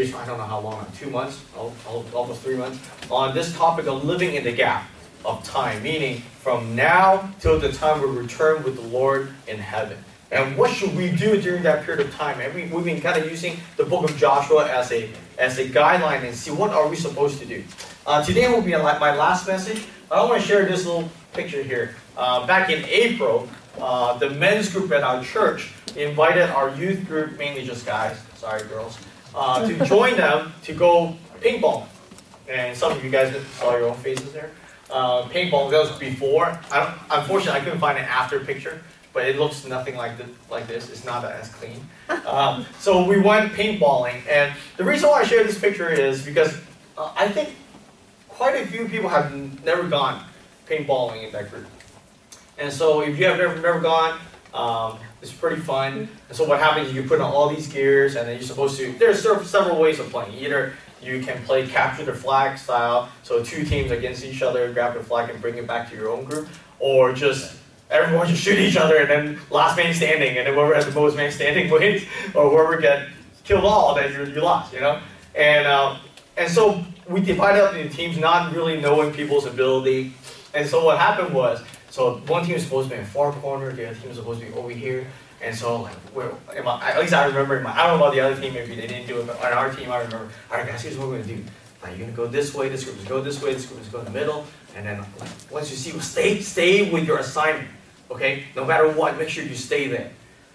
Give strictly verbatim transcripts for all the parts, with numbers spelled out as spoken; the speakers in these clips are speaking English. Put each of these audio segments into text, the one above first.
series for I don't know how long, two months, almost three months, on this topic of living in the gap of time, meaning from now till the time we return with the Lord in heaven. And what should we do during that period of time? And we, we've been kind of using the book of Joshua as a, as a guideline and see what are we supposed to do. Uh, today will be my last message. I want to share this little picture here. Uh, back in April, uh, the men's group at our church invited our youth group, mainly just guys, sorry girls, uh, to join them to go paintball. And some of you guys saw your own faces there. Uh, paintball, that was before. I don't, unfortunately, I couldn't find an after picture, but it looks nothing like this. Like this. It's not as clean. Um, so we went paintballing, and the reason why I share this picture is because uh, I think quite a few people have never gone paintballing in that group. And so if you have never, never gone, um, it's pretty fun. And so what happens is you put on all these gears, and then you're supposed to, there's several ways of playing. Either you can play capture the flag style, so two teams against each other, grab the flag and bring it back to your own group, or just everyone just shoot each other and then last man standing, and then whoever has the most man standing wins, or whoever gets killed all, then you, you lost, you know? And, uh, and so we divided up into teams, not really knowing people's ability. And so what happened was, so one team is supposed to be in the far corner, the other team is supposed to be over here. And so, like, where, my, at least I remember, my, I don't know about the other team, maybe they didn't do it, but on our team, I remember, all right, guys, here's what we're going to do. Like, you're going to go this way, this group is go this way, this group is go in the middle, and then like, once you see, stay, stay with your assignment, okay? No matter what, make sure you stay there.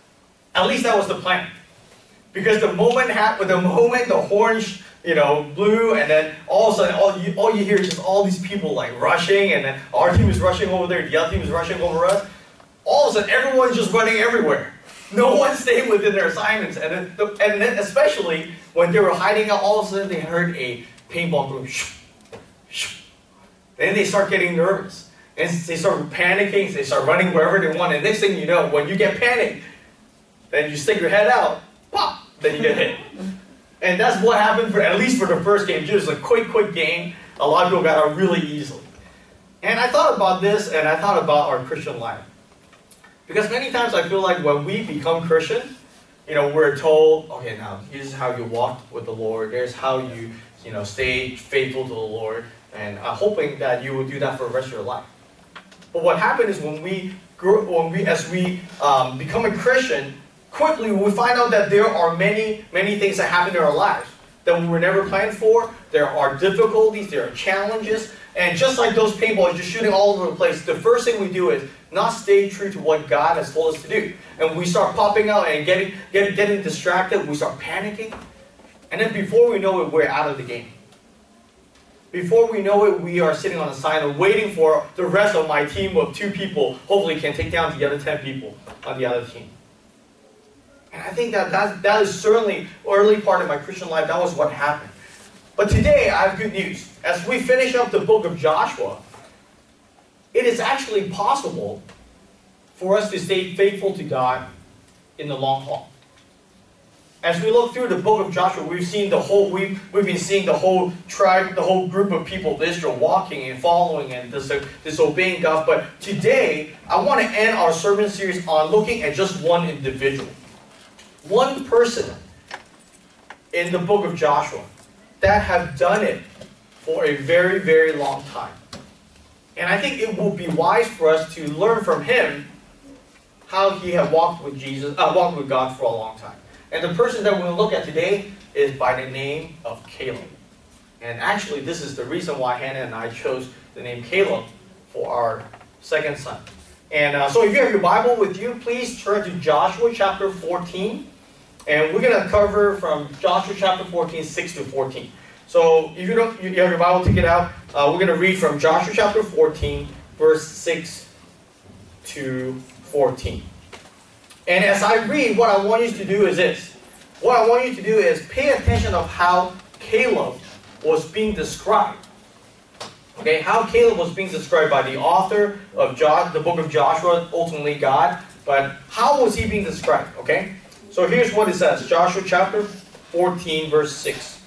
At least that was the plan. Because the moment, happened, the moment the horn, you know, blew, and then all of a sudden, all you, all you hear is just all these people, like, rushing, and then our team is rushing over there, the other team is rushing over us. All of a sudden, everyone's just running everywhere. No one stayed within their assignments. And then, the, and then especially when they were hiding out, all of a sudden they heard a paintball group. Shoo, shoo. Then they start getting nervous. And they start panicking. They start running wherever they want. And next thing you know, when you get panicked, then you stick your head out, pop, then you get hit. And that's what happened, for at least for the first game. Just a quick, quick game. A lot of people got out really easily. And I thought about this, and I thought about our Christian life. Because many times I feel like when we become Christian, you know, we're told, okay, now here's how you walk with the Lord. There's how you, you know, stay faithful to the Lord. And I'm hoping that you will do that for the rest of your life. But what happened is when we, grow, when we as we um, become a Christian, quickly we find out that there are many, many things that happen in our lives that we were never planned for. There are difficulties, there are challenges. And just like those paintballs just shooting all over the place, the first thing we do is not stay true to what God has told us to do. And we start popping out and getting, getting, getting distracted. We start panicking. And then before we know it, we're out of the game. Before we know it, we are sitting on the side waiting for the rest of my team of two people hopefully can take down the other ten people on the other team. And I think that that, that is certainly early part of my Christian life. That was what happened. But today, I have good news. As we finish up the book of Joshua, it is actually possible for us to stay faithful to God in the long haul. As we look through the book of Joshua, we've seen the whole we've we've been seeing the whole tribe, the whole group of people of Israel walking and following and dis disobeying God. But today, I want to end our sermon series on looking at just one individual, one person in the book of Joshua that have done it for a very, very long time. And I think it will be wise for us to learn from him how he had walked with Jesus, uh, walked with God for a long time. And the person that we're going to look at today is by the name of Caleb. And actually, this is the reason why Hannah and I chose the name Caleb for our second son. And uh, so if you have your Bible with you, please turn to Joshua chapter fourteen. And we're going to cover from Joshua chapter fourteen, six to fourteen. So if you don't, you have your Bible, take it out. Uh, we're going to read from Joshua chapter fourteen, verse six to fourteen. And as I read, what I want you to do is this. What I want you to do is pay attention of how Caleb was being described. Okay, how Caleb was being described by the author of jo the book of Joshua, ultimately God. But how was he being described? Okay, so here's what it says. Joshua chapter fourteen, verse six.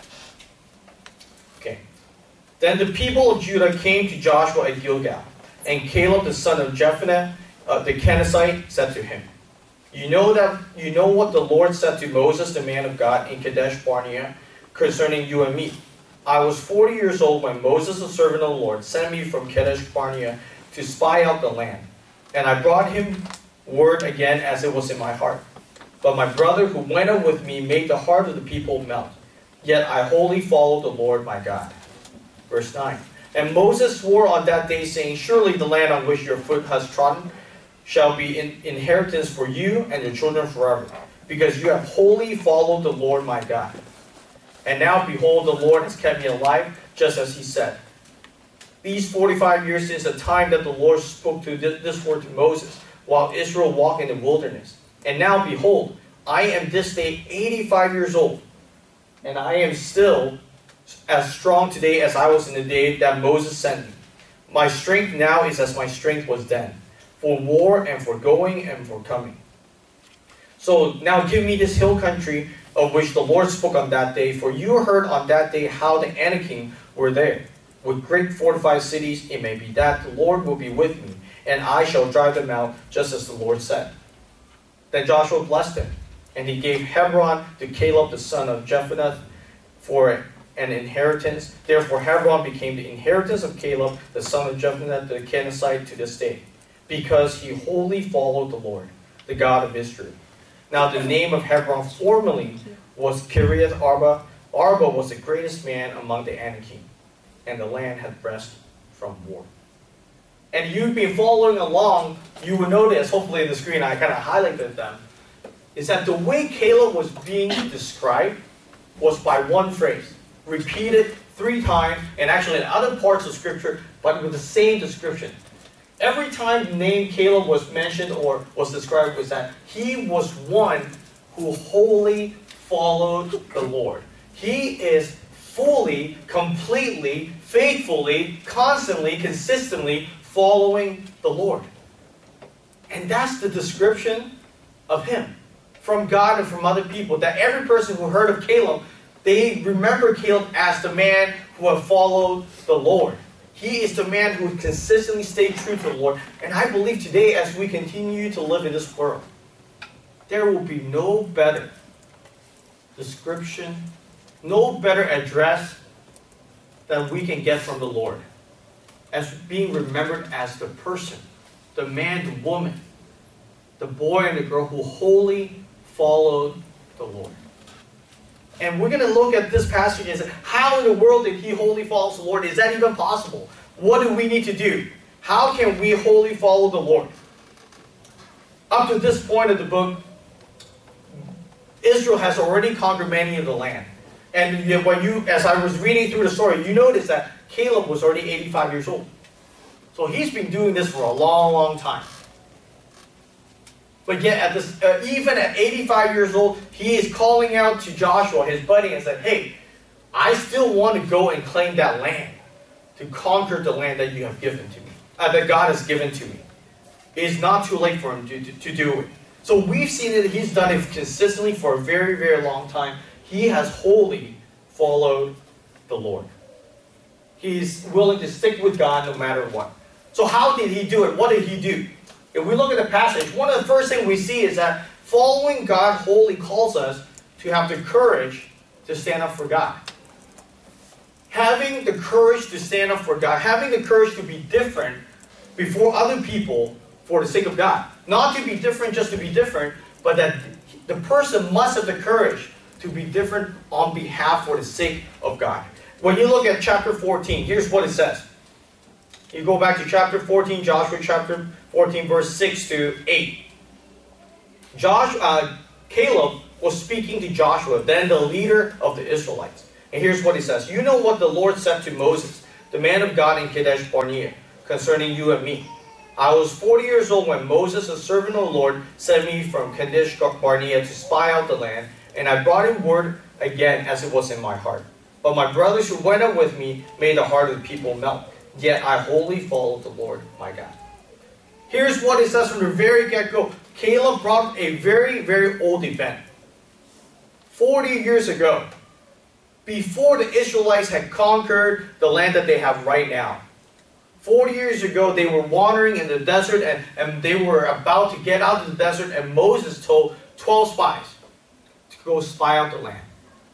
Okay. Then the people of Judah came to Joshua at Gilgal, and Caleb the son of Jephunneh, uh, the Kenizzite, said to him, You know that you know what the Lord said to Moses, the man of God, in Kadesh Barnea, concerning you and me. I was forty years old when Moses, the servant of the Lord, sent me from Kadesh Barnea to spy out the land. And I brought him word again as it was in my heart. But my brother who went up with me made the heart of the people melt. Yet I wholly followed the Lord my God. Verse nine. And Moses swore on that day, saying, surely the land on which your foot has trodden shall be in inheritance for you and your children forever, because you have wholly followed the Lord my God. And now, behold, the Lord has kept me alive, just as he said. These forty-five years since the time that the Lord spoke to this, this word to Moses, while Israel walked in the wilderness. And now, behold, I am this day eighty-five years old, and I am still as strong today as I was in the day that Moses sent me. My strength now is as my strength was then, for war and for going and for coming. So now give me this hill country of which the Lord spoke on that day, for you heard on that day how the Anakim were there, with great fortified cities. It may be that the Lord will be with me, and I shall drive them out, just as the Lord said. Then Joshua blessed him, and he gave Hebron to Caleb the son of Jephunneh for an inheritance. Therefore Hebron became the inheritance of Caleb the son of Jephunneh the Kenizzite to this day, because he wholly followed the Lord, the God of Israel. Now the name of Hebron formerly was Kiriath Arba. Arba was the greatest man among the Anakim, and the land had rest from war. And you've been following along, you will notice, hopefully in the screen I kind of highlighted them, is that the way Caleb was being described was by one phrase, repeated three times, and actually in other parts of Scripture, but with the same description. Every time the name Caleb was mentioned or was described was that he was one who wholly followed the Lord. He is fully, completely, faithfully, constantly, consistently following the Lord. And that's the description of him from God and from other people. That every person who heard of Caleb, they remember Caleb as the man who had followed the Lord. He is the man who consistently stayed true to the Lord. And I believe today, as we continue to live in this world, there will be no better description, no better address that we can get from the Lord as being remembered as the person, the man, the woman, the boy and the girl who wholly followed the Lord. And we're going to look at this passage and say, how in the world did he wholly follow the Lord? Is that even possible? What do we need to do? How can we wholly follow the Lord? Up to this point of the book, Israel has already conquered many of the land. And when you, as I was reading through the story, you notice that Caleb was already eighty-five years old. So he's been doing this for a long, long time. But yet, at this, uh, even at eighty-five years old, he is calling out to Joshua, his buddy, and said, hey, I still want to go and claim that land, to conquer the land that you have given to me, uh, that God has given to me. It is not too late for him to, to, to do it. So we've seen that he's done it consistently for a very, very long time. He has wholly followed the Lord. He's willing to stick with God no matter what. So how did he do it? What did he do? If we look at the passage, one of the first things we see is that following God wholly calls us to have the courage to stand up for God. Having the courage to stand up for God. Having the courage to be different before other people for the sake of God. Not to be different just to be different, but that the person must have the courage to be different on behalf for the sake of God. When you look at chapter fourteen, here's what it says. You go back to chapter fourteen, Joshua chapter fourteen, verse six to eight. Joshua, uh, Caleb was speaking to Joshua, then the leader of the Israelites. And here's what he says. You know what the Lord said to Moses, the man of God in Kadesh Barnea, concerning you and me. I was forty years old when Moses, a servant of the Lord, sent me from Kadesh Barnea to spy out the land, and I brought him word again as it was in my heart. But my brothers who went up with me made the heart of the people melt. Yet I wholly followed the Lord my God. Here's what it says from the very get-go. Caleb brought a very, very old event. forty years ago, before the Israelites had conquered the land that they have right now. forty years ago, they were wandering in the desert and, and they were about to get out of the desert, and Moses told twelve spies to go spy out the land.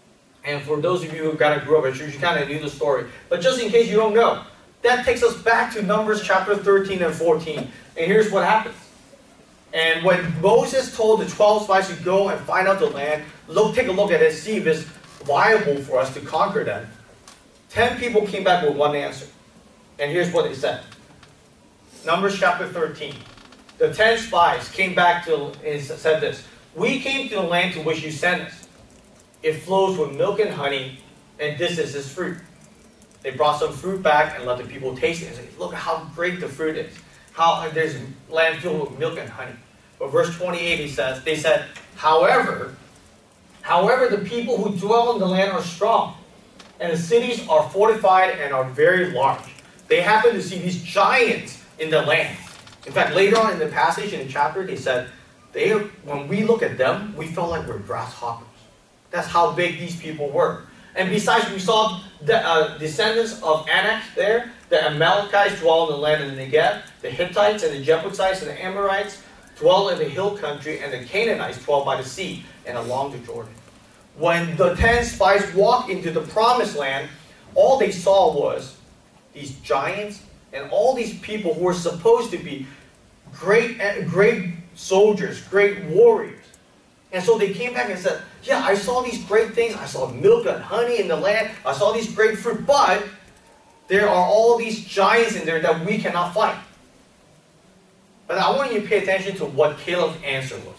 And for those of you who kind of grew up at church, you kind of knew the story. But just in case you don't know, that takes us back to Numbers chapter thirteen and fourteen. And here's what happens. And when Moses told the twelve spies to go and find out the land, look, take a look at it, see if it's viable for us to conquer them, ten people came back with one answer. And here's what they said. Numbers chapter thirteen. The ten spies came back to and said this. We came to the land to which you sent us. It flows with milk and honey, and this is its fruit. They brought some fruit back and let the people taste it and say, look at how great the fruit is. How there's land filled with milk and honey. But verse twenty-eight, he says, they said, however, however, the people who dwell in the land are strong, and the cities are fortified and are very large. They happen to see these giants in the land. In fact, later on in the passage in the chapter, they said, they, when we look at them, we felt like we're grasshoppers. That's how big these people were. And besides, we saw the uh, descendants of Anak there. The Amalekites dwell in the land of the Negev. The Hittites and the Jebusites and the Amorites dwell in the hill country. And the Canaanites dwell by the sea and along the Jordan. When the ten spies walked into the promised land, all they saw was these giants and all these people who were supposed to be great, great soldiers, great warriors. And so they came back and said, yeah, I saw these great things. I saw milk and honey in the land. I saw these great fruit. But there are all these giants in there that we cannot fight. But I want you to pay attention to what Caleb's answer was.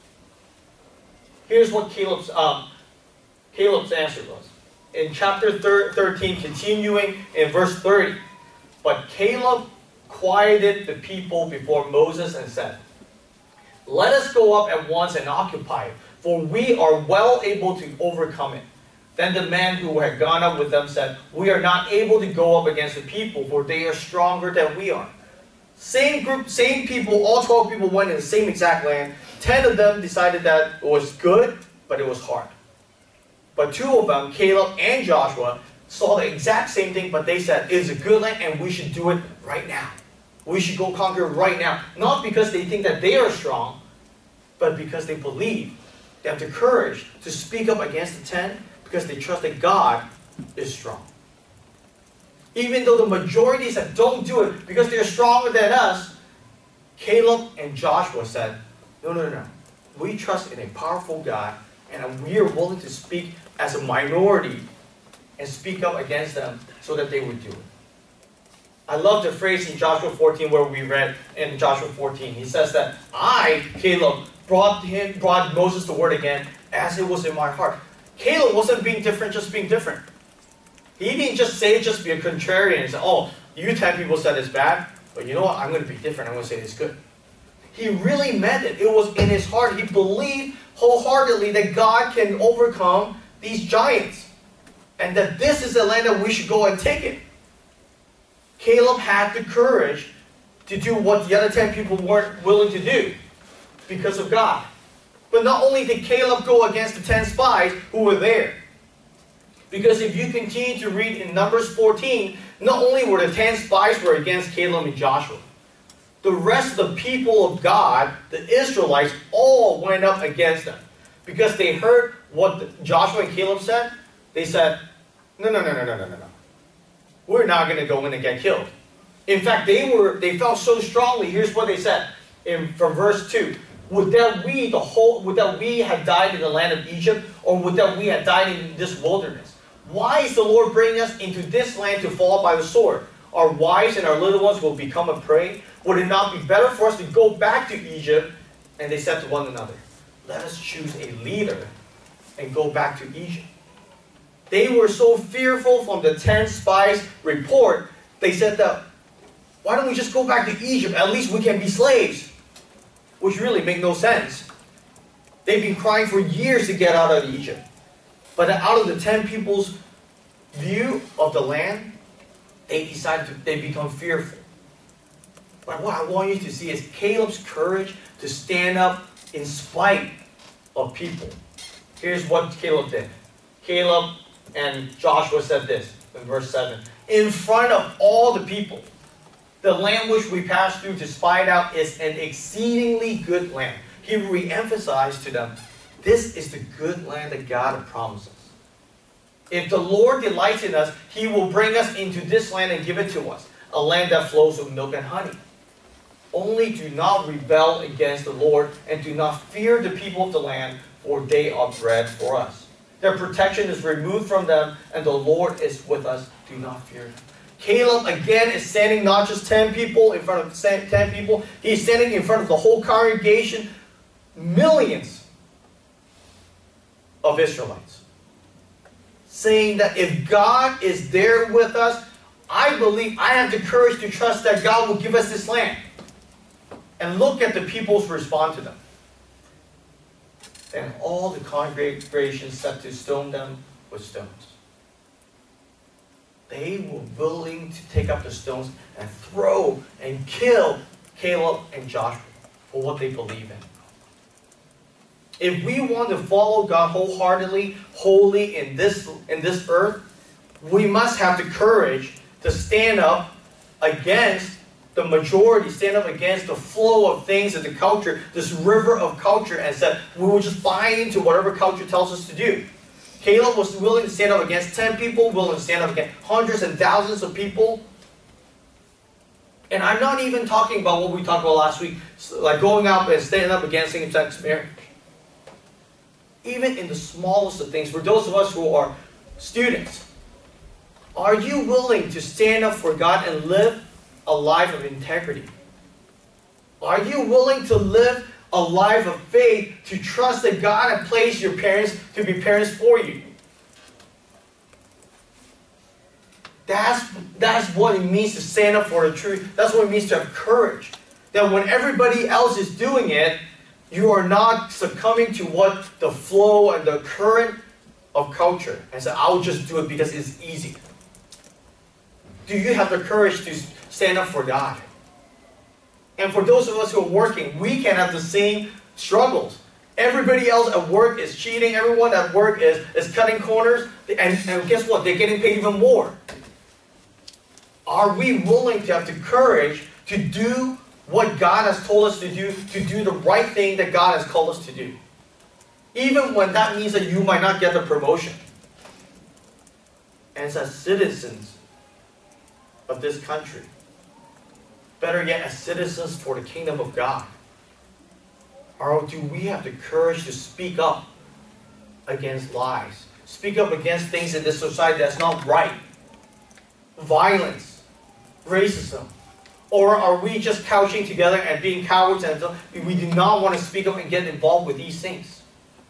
Here's what Caleb's, um, Caleb's answer was. In chapter thirteen, continuing in verse thirty. But Caleb quieted the people before Moses and said, let us go up at once and occupy it, for we are well able to overcome it. Then the man who had gone up with them said, we are not able to go up against the people, for they are stronger than we are. Same group, same people, all twelve people went in the same exact land. Ten of them decided that it was good, but it was hard. But two of them, Caleb and Joshua, saw the exact same thing, but they said, it's a good land and we should do it right now. We should go conquer right now. Not because they think that they are strong, but because they believe they have the courage to speak up against the ten, because they trust that God is strong. Even though the majority said, don't do it because they're stronger than us, Caleb and Joshua said, no, no, no. We trust in a powerful God, and we are willing to speak as a minority and speak up against them so that they would do it. I love the phrase in Joshua fourteen where we read in Joshua fourteen. He says that I, Caleb, brought him, brought Moses the word again as it was in my heart. Caleb wasn't being different, just being different. He didn't just say it just to be a contrarian and say, oh, you ten people said it's bad, but you know what? I'm going to be different. I'm going to say it's good. He really meant it. It was in his heart. He believed wholeheartedly that God can overcome these giants and that this is the land that we should go and take it. Caleb had the courage to do what the other ten people weren't willing to do because of God. But not only did Caleb go against the ten spies who were there, because if you continue to read in Numbers fourteen, not only were the ten spies were against Caleb and Joshua, the rest of the people of God, the Israelites, all went up against them. Because they heard what Joshua and Caleb said, they said, no, no, no, no, no, no, no, no. We're not going to go in and get killed. In fact, they were they felt so strongly. Here's what they said in from verse two. Would that we the whole would that we had died in the land of Egypt, or would that we had died in this wilderness? Why is the Lord bringing us into this land to fall by the sword? Our wives and our little ones will become a prey. Would it not be better for us to go back to Egypt? And they said to one another, let us choose a leader and go back to Egypt. They were so fearful from the ten spies' report, they said that, why don't we just go back to Egypt? At least we can be slaves. Which really made no sense. They've been crying for years to get out of Egypt. But out of the ten people's view of the land, they decided to, they become fearful. But what I want you to see is Caleb's courage to stand up in spite of people. Here's what Caleb did. Caleb and Joshua said this in verse seven. In front of all the people, the land which we passed through to spy it out is an exceedingly good land. He re-emphasized to them, this is the good land that God promises. If the Lord delights in us, He will bring us into this land and give it to us, a land that flows with milk and honey. Only do not rebel against the Lord, and do not fear the people of the land, for they are bread for us. Their protection is removed from them, and the Lord is with us. Do not fear them. Caleb again is standing not just ten people in front of ten people. He's standing in front of the whole congregation, millions of Israelites, saying that if God is there with us, I believe, I have the courage to trust that God will give us this land. And look at the people's response to them. And all the congregation set to stone them with stones. They were willing to take up the stones and throw and kill Caleb and Joshua for what they believe in. If we want to follow God wholeheartedly, wholly in this, in this earth, we must have the courage to stand up against the majority, stand up against the flow of things in the culture, this river of culture, and said, we will just buy into whatever culture tells us to do. Caleb was willing to stand up against ten people, willing to stand up against hundreds and thousands of people. And I'm not even talking about what we talked about last week, like going up and standing up against same-sex marriage. Even in the smallest of things, for those of us who are students, are you willing to stand up for God and live a life of integrity? Are you willing to live a life of faith, to trust that God has placed your parents to be parents for you? That's, that's what it means to stand up for the truth. That's what it means to have courage. That when everybody else is doing it, you are not succumbing to what the flow and the current of culture. And say, I'll just do it because it's easy. Do you have the courage to stand up for God? And for those of us who are working, we can have the same struggles. Everybody else at work is cheating. Everyone at work is, is cutting corners. And, and guess what? They're getting paid even more. Are we willing to have the courage to do what God has told us to do, to do the right thing that God has called us to do? Even when that means that you might not get the promotion. And as citizens of this country, better yet, as citizens for the kingdom of God, or do we have the courage to speak up against lies? Speak up against things in this society that's not right? Violence, racism. Or are we just couching together and being cowards and we do not want to speak up and get involved with these things?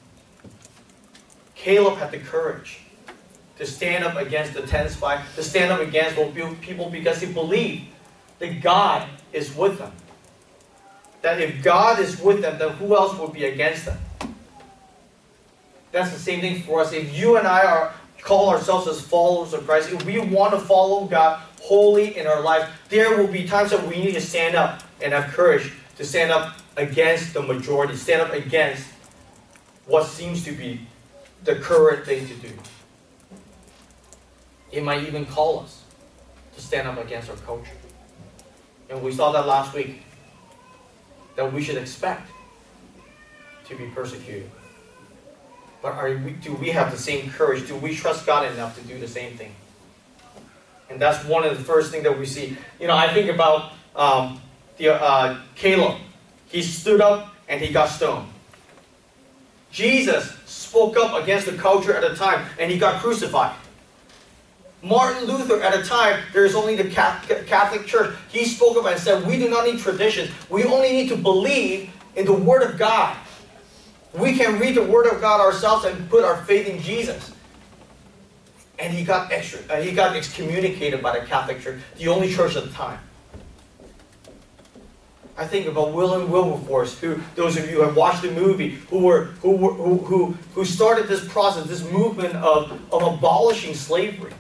Caleb had the courage to stand up against the ten spies, to stand up against people because he believed that God is with them. That if God is with them, then who else would be against them? That's the same thing for us. If you and I are call ourselves as followers of Christ, if we want to follow God wholly in our life, there will be times that we need to stand up and have courage to stand up against the majority, stand up against what seems to be the current thing to do. It might even call us to stand up against our culture. And we saw that last week, that we should expect to be persecuted. But are we, do we have the same courage? Do we trust God enough to do the same thing? And that's one of the first things that we see. You know, I think about um, the, uh, Caleb. He stood up and he got stoned. Jesus spoke up against the culture at a time and he got crucified. Martin Luther, at a time, there is only the Catholic Church. He spoke up and said, we do not need traditions. We only need to believe in the Word of God. We can read the Word of God ourselves and put our faith in Jesus. And he got extra, uh, he got excommunicated by the Catholic Church, the only church at the time. I think about William Wilberforce, who those of you who have watched the movie, who were who were who who, who started this process, this movement of, of abolishing slavery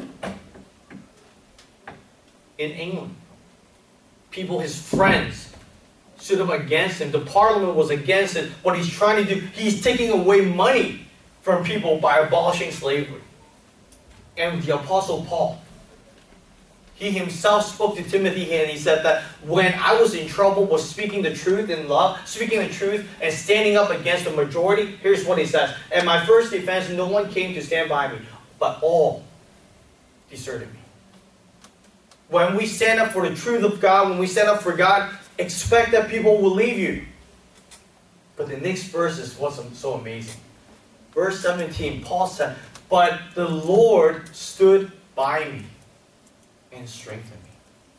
in England. People, his friends, stood up against him. The Parliament was against it. What he's trying to do, he's taking away money from people by abolishing slavery. And the Apostle Paul, he himself spoke to Timothy and he said that when I was in trouble, was speaking the truth in love, speaking the truth and standing up against the majority. Here's what he says. At my first defense, no one came to stand by me. but all deserted me. When we stand up for the truth of God, when we stand up for God, expect that people will leave you. But the next verse is what's so amazing. Verse seventeen, Paul said, but the Lord stood by me and strengthened me.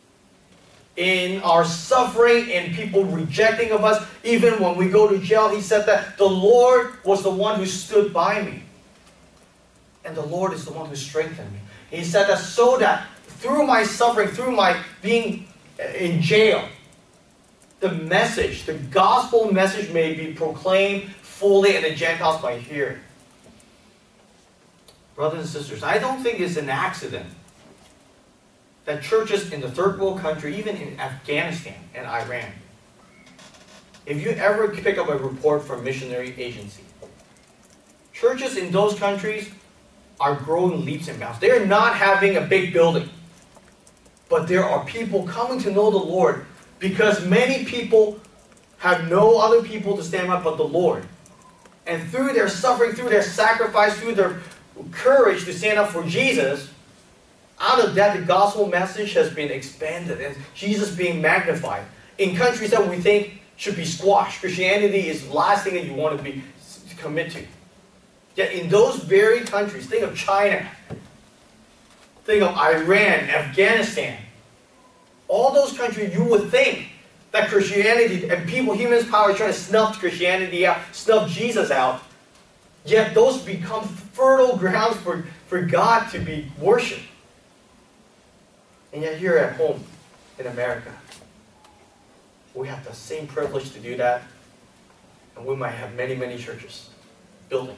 In our suffering and people rejecting of us, even when we go to jail, he said that the Lord was the one who stood by me. And the Lord is the one who strengthened me. He said that so that through my suffering, through my being in jail, the message, the gospel message may be proclaimed fully and the Gentiles might hear it. Brothers and sisters, I don't think it's an accident that churches in the third world country, even in Afghanistan and Iran, if you ever pick up a report from missionary agency, churches in those countries are growing leaps and bounds. They're not having a big building, but there are people coming to know the Lord because many people have no other people to stand up but the Lord. And through their suffering, through their sacrifice, through their courage to stand up for Jesus, out of that the gospel message has been expanded and Jesus being magnified. In countries that we think should be squashed, Christianity is the last thing that you want to be to commit to. Yet in those very countries, think of China, think of Iran, Afghanistan, all those countries, you would think that Christianity and people, human power, are trying to snuff Christianity out, snuff Jesus out. Yet those become fertile grounds for, for God to be worshipped. And yet here at home in America, we have the same privilege to do that. And we might have many, many churches building.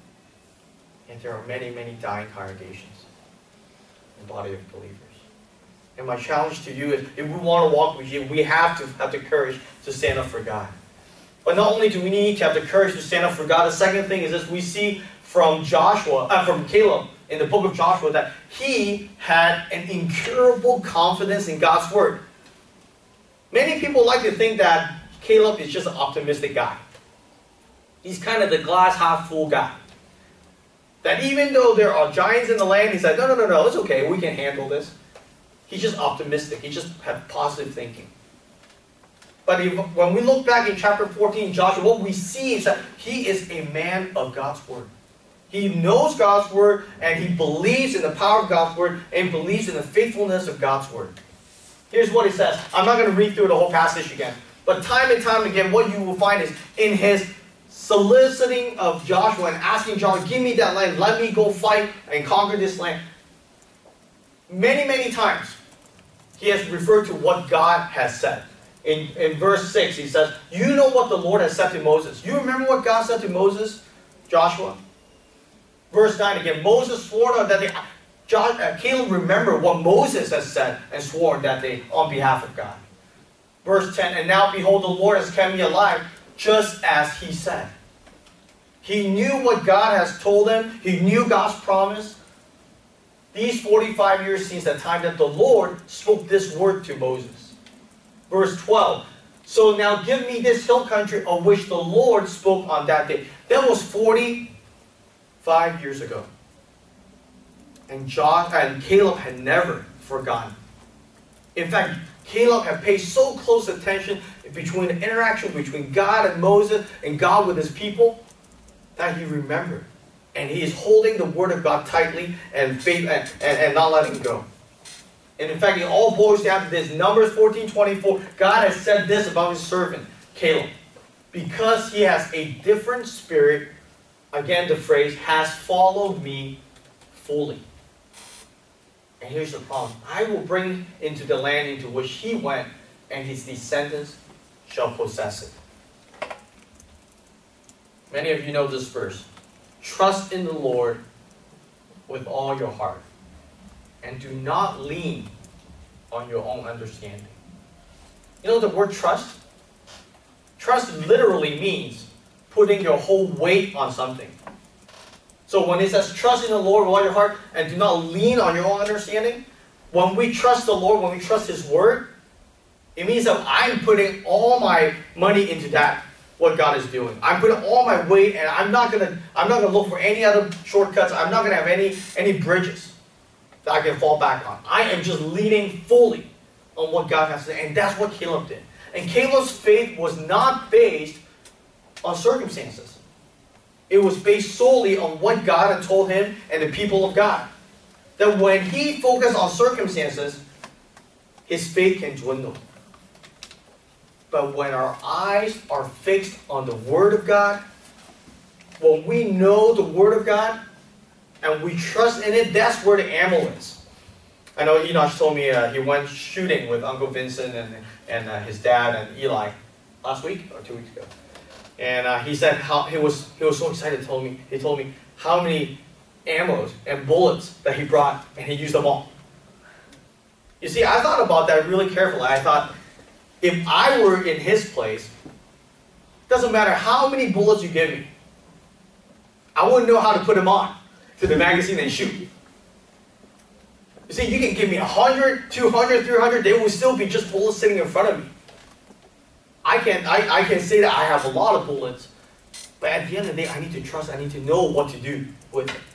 And there are many, many dying congregations in the body of believers. And my challenge to you is, if we want to walk with you, we have to have the courage to stand up for God. But not only do we need to have the courage to stand up for God, the second thing is this: we see from Joshua, uh, from Caleb in the book of Joshua, that he had an incurable confidence in God's word. Many people like to think that Caleb is just an optimistic guy. He's kind of the glass half full guy. That even though there are giants in the land, he said, no, no, no, no, it's okay, we can handle this. He's just optimistic. He just had positive thinking. But if, when we look back in chapter fourteen, Joshua, what we see is that he is a man of God's word. He knows God's word, and he believes in the power of God's word, and believes in the faithfulness of God's word. Here's what he says. I'm not going to read through the whole passage again. But time and time again, what you will find is in his soliciting of Joshua and asking Joshua, give me that land, let me go fight and conquer this land. Many, many times, he has referred to what God has said. In, in verse six, he says, you know what the Lord has said to Moses. You remember what God said to Moses, Joshua? Verse nine again, Moses swore that they, Josh, uh, Caleb remembered what Moses has said and sworn that day on behalf of God. Verse ten, and now behold, the Lord has kept me alive, just as he said. He knew what God has told him. He knew God's promise. These forty-five years since the time that the Lord spoke this word to Moses. Verse twelve. So now give me this hill country of which the Lord spoke on that day. That was forty-five years ago. And Josh and Caleb had never forgotten. In fact, Caleb had paid so close attention between the interaction between God and Moses and God with his people that he remembered. And he is holding the word of God tightly and, faith, and, and, and not letting go. And in fact, it all boils down to this. Numbers fourteen twenty-four, God has said this about his servant, Caleb. Because he has a different spirit, again the phrase, has followed me fully. And here's the problem. I will bring into the land into which he went, and his descendants shall possess it. Many of you know this verse. Trust in the Lord with all your heart, and do not lean on your own understanding. You know the word trust? Trust literally means putting your whole weight on something. So when it says trust in the Lord with all your heart and do not lean on your own understanding, when we trust the Lord, when we trust his word, it means that I'm putting all my money into that. what God is doing. I'm putting all my weight, and I'm not gonna I'm not gonna look for any other shortcuts. I'm not gonna have any any bridges that I can fall back on. I am just leaning fully on what God has to say, and that's what Caleb did. And Caleb's faith was not based on circumstances. It was based solely on what God had told him and the people of God. That when he focused on circumstances, his faith can dwindle. But when our eyes are fixed on the Word of God, when we know the Word of God, and we trust in it, that's where the ammo is. I know Enoch told me uh, he went shooting with Uncle Vincent and, and uh, his dad and Eli last week or two weeks ago. And uh, he said how he was he was so excited. Told me he told me how many ammos and bullets that he brought, and he used them all. You see, I thought about that really carefully. I thought, if I were in his place, doesn't matter how many bullets you give me, I wouldn't know how to put them on to the magazine and shoot. You see, you can give me one hundred, two hundred, three hundred, they will still be just bullets sitting in front of me. I can, I, I can say that I have a lot of bullets, but at the end of the day, I need to trust, I need to know what to do with it.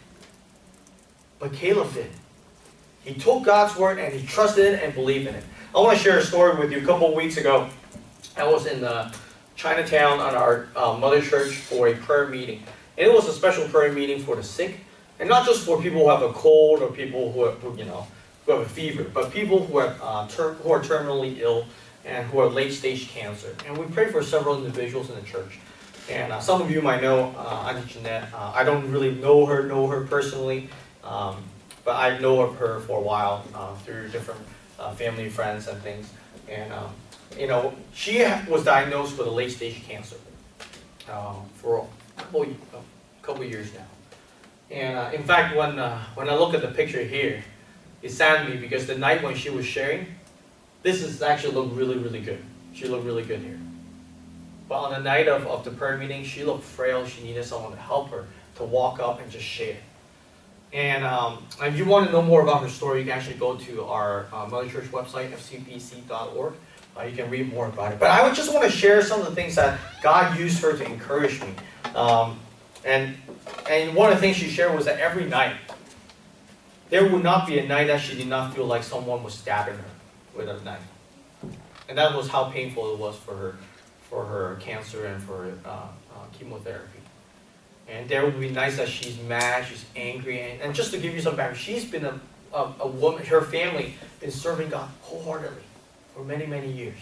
But Caleb did. He took God's word and he trusted it and believed in it. I want to share a story with you. A couple of weeks ago, I was in uh, Chinatown on our uh, mother church for a prayer meeting. And it was a special prayer meeting for the sick. And not just for people who have a cold or people who, are, who you know, who have a fever, but people who are, uh, ter who are terminally ill and who are late-stage cancer. And we prayed for several individuals in the church. And uh, some of you might know uh, Auntie Jeanette. Uh, I don't really know her, know her personally, um, but I know of her for a while uh, through different uh, family, friends, and things. And um, you know, she was diagnosed with a late-stage cancer uh, for a couple, a couple years now. And uh, in fact, when uh, when I look at the picture here, it saddened me because the night when she was sharing, this is actually looked really, really good. She looked really good here. But on the night of, of the prayer meeting, she looked frail. She needed someone to help her to walk up and just share. And um, if you want to know more about her story, you can actually go to our uh, Mother Church website, f c p c dot org. Uh, you can read more about it. But I would just want to share some of the things that God used her to encourage me. Um, and, and one of the things she shared was that every night, there would not be a night that she did not feel like someone was stabbing her with a knife. And that was how painful it was for her, for her cancer and for uh, uh, chemotherapy. And there would be nights that she's mad, she's angry, and, and just to give you some background, she's been a, a, a woman, her family, been serving God wholeheartedly for many, many years.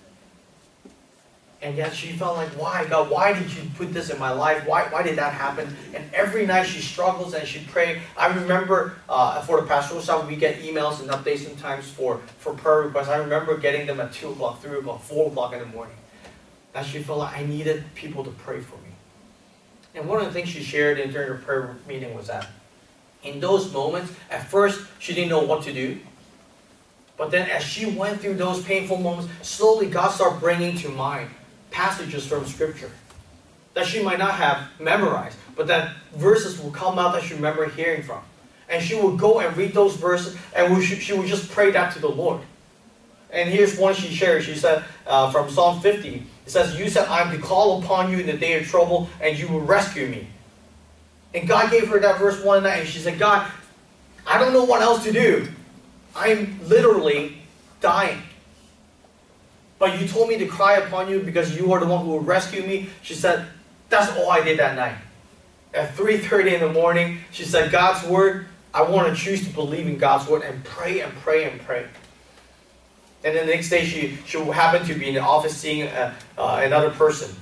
And yet she felt like, why, God, why did you put this in my life? Why, why did that happen? And every night she struggles and she prays. I remember uh, for the pastoral side, we get emails and updates sometimes for, for prayer requests. I remember getting them at two o'clock, three o'clock, four o'clock in the morning. That she felt like I needed people to pray for me. And one of the things she shared in, during her prayer meeting was that in those moments, at first, she didn't know what to do. But then as she went through those painful moments, slowly God started bringing to mind passages from Scripture that she might not have memorized, but that verses will come out that she remember hearing from. And she would go and read those verses, and we should, she would just pray that to the Lord. And here's one she shared. She said uh, from Psalm fifty, it says, "You said, I am to call upon you in the day of trouble, and you will rescue me." And God gave her that verse one night, and she said, "God, I don't know what else to do. I'm literally dying. But you told me to cry upon you because you are the one who will rescue me." She said, that's all I did that night. At three thirty in the morning, she said, God's word, I want to choose to believe in God's word and pray and pray and pray. And then the next day, she, she happened to be in the office seeing a, uh, another person.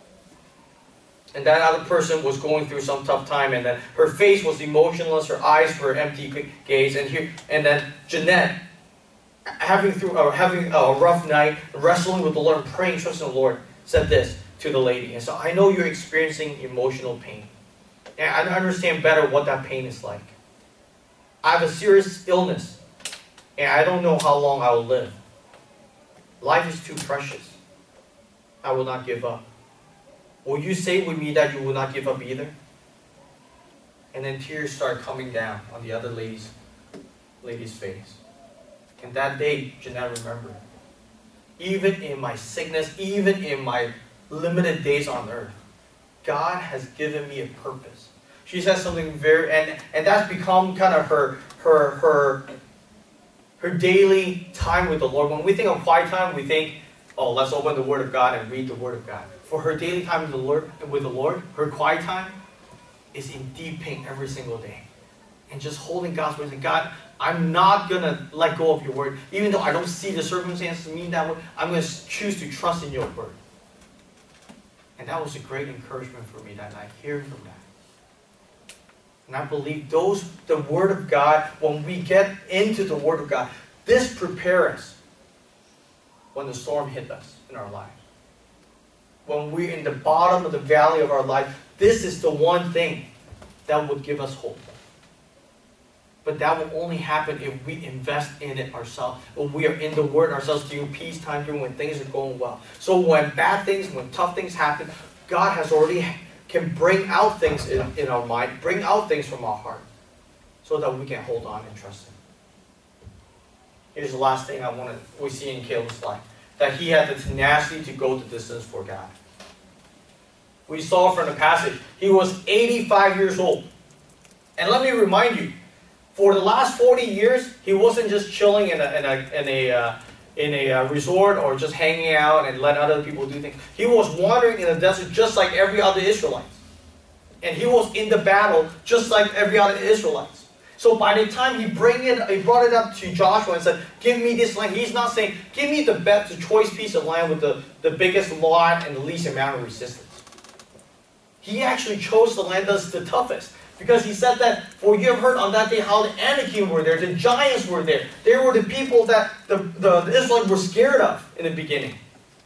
And that other person was going through some tough time, and that her face was emotionless, her eyes were empty gaze, and here, and then Jeanette, having through uh, having a rough night, wrestling with the Lord, praying, trusting the Lord, said this to the lady. And so I know you're experiencing emotional pain, and I understand better what that pain is like. I have a serious illness, and I don't know how long I will live. Life is too precious. I will not give up. Will you say with me that you will not give up either? And then tears start coming down on the other lady's, lady's face. And that day, Jeanette remembered. Even in my sickness, even in my limited days on earth. God has given me a purpose. She says something very, and, and that's become kind of her, her, her, her daily time with the Lord. When we think of quiet time, we think, oh, let's open the Word of God and read the Word of God. For her daily time with the Lord, with the Lord, her quiet time is in deep pain every single day. And just holding God's word and God, I'm not going to let go of your word. Even though I don't see the circumstances mean that way, I'm going to choose to trust in your word. And that was a great encouragement for me that night, hearing from that. And I believe those, the word of God, when we get into the word of God, this prepares us when the storm hits us in our lives. When we're in the bottom of the valley of our life, this is the one thing that would give us hope. But that will only happen if we invest in it ourselves. When we are in the Word ourselves during peacetime, during when things are going well. So when bad things, when tough things happen, God has already can bring out things in, in our mind, bring out things from our heart, so that we can hold on and trust Him. Here's the last thing I want to we see in Caleb's life. That he had the tenacity to go the distance for God. We saw from the passage, he was eighty-five years old. And let me remind you, for the last forty years, he wasn't just chilling in a, in a, in a, uh, in a uh, resort or just hanging out and let other people do things. He was wandering in the desert just like every other Israelite. And he was in the battle just like every other Israelite. So by the time he bring it, he brought it up to Joshua and said, give me this land. He's not saying, give me the best, the choice piece of land with the, the biggest lot and the least amount of resistance. He actually chose the land that's the toughest. Because he said that, for you have heard on that day how the Anakim were there, the giants were there. They were the people that the, the, the Israelites were scared of in the beginning.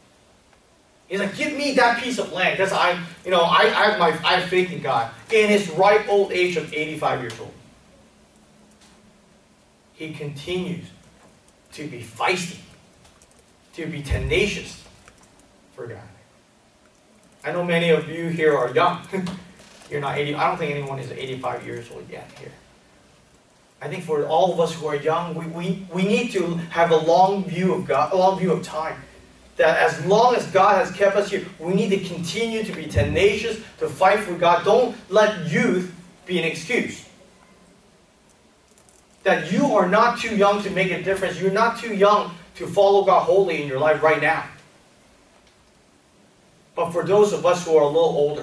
He's like, give me that piece of land. Because I, you know, I, I, have my, I have faith in God. In his ripe old age of eighty-five years old. He continues to be feisty, to be tenacious for God. I know many of you here are young. You're not eighty. I don't think anyone is eighty-five years old yet here. I think for all of us who are young, we, we, we need to have a long view of God, a long view of time. That as long as God has kept us here, we need to continue to be tenacious, to fight for God. Don't let youth be an excuse. That you are not too young to make a difference. You're not too young to follow God wholly in your life right now. But for those of us who are a little older,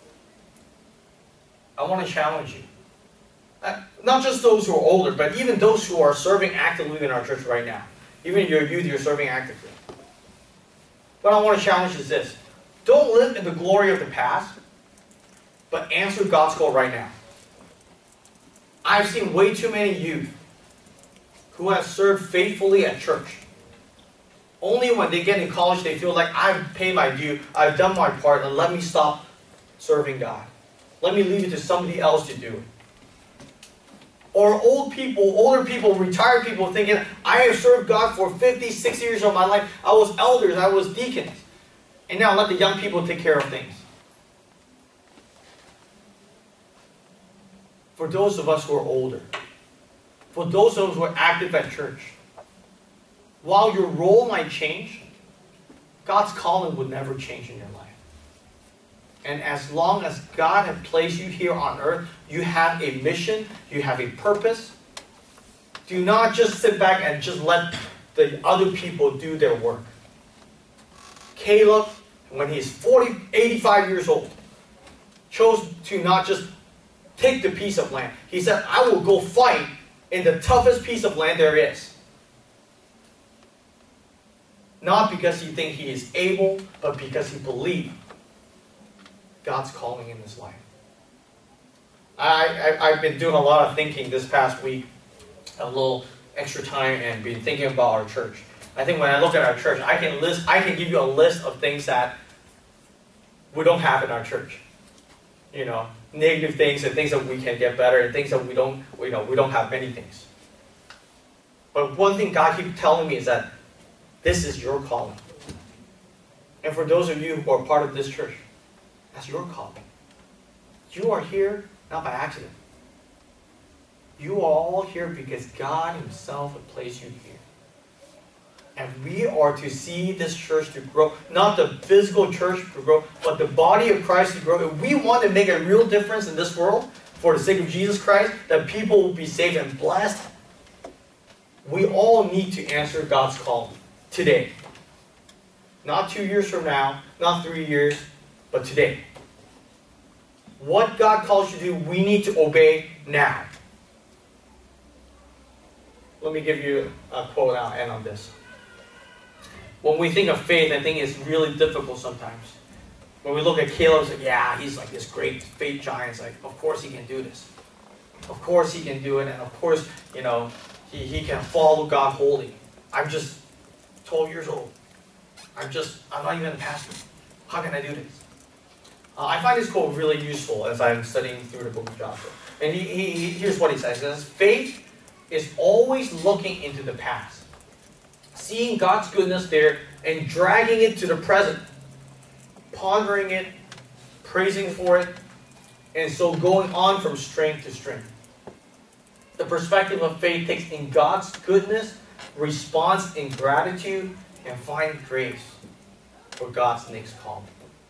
I want to challenge you. Not just those who are older, but even those who are serving actively in our church right now. Even your youth, you're serving actively. What I want to challenge is this. Don't live in the glory of the past, but answer God's call right now. I've seen way too many youth who have served faithfully at church. Only when they get in college, they feel like, I've paid my due, I've done my part, and let me stop serving God. Let me leave it to somebody else to do it. Or old people, older people, retired people thinking, I have served God for fifty, sixty years of my life. I was elders, I was deacons. And now let the young people take care of things. For those of us who are older, for those of us who are active at church, while your role might change, God's calling would never change in your life. And as long as God has placed you here on earth, you have a mission, you have a purpose. Do not just sit back and just let the other people do their work. Caleb, when he's forty, eighty-five years old, chose to not just take the piece of land. He said, I will go fight in the toughest piece of land there is. Not because he thinks he is able, but because he believed God's calling in his life. I, I, I've been doing a lot of thinking this past week, a little extra time, and been thinking about our church. I think when I look at our church, I can list, I can give you a list of things that we don't have in our church. You know, negative things and things that we can get better, and things that we don't, you know, we don't have many things. But one thing God keeps telling me is that this is your calling. And for those of you who are part of this church, that's your calling. You are here not by accident. You are all here because God Himself has placed you here. And we are to see this church to grow, not the physical church to grow, but the body of Christ to grow. If we want to make a real difference in this world, for the sake of Jesus Christ, that people will be saved and blessed, we all need to answer God's call today. Not two years from now, not three years, but today. What God calls you to do, we need to obey now. Let me give you a quote and I'll end on this. When we think of faith, I think it's really difficult sometimes. When we look at Caleb, it's like, yeah, he's like this great faith giant. It's like, of course he can do this. Of course he can do it, and of course, you know, he, he can follow God wholly. I'm just twelve years old. I'm just, I'm not even a pastor. How can I do this? Uh, I find this quote really useful as I'm studying through the book of Joshua. And he, he, he, here's what he says. He says, faith is always looking into the past, seeing God's goodness there and dragging it to the present, pondering it, praising for it, and so going on from strength to strength. The perspective of faith takes in God's goodness, responds in gratitude, and finds grace for God's next call.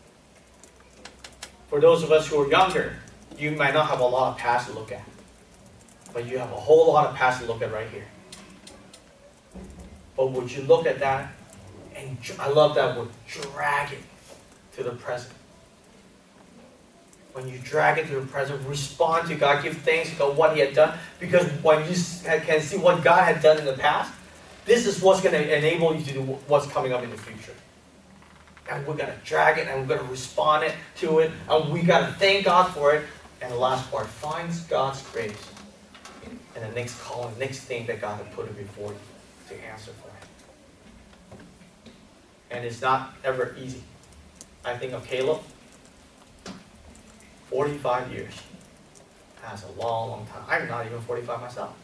For those of us who are younger, you might not have a lot of past to look at, but you have a whole lot of past to look at right here. But would you look at that, and I love that word, drag it to the present. When you drag it to the present, respond to God, give thanks to God what He had done, because when you can see what God had done in the past, this is what's going to enable you to do what's coming up in the future. And we're going to drag it, and we're going to respond it to it, and we got to thank God for it. And the last part, finds God's grace. And the next call, the next thing that God had put it before you to answer for it. And it's not ever easy. I think of Caleb, forty-five years. That's a long, long time. I'm not even forty-five myself.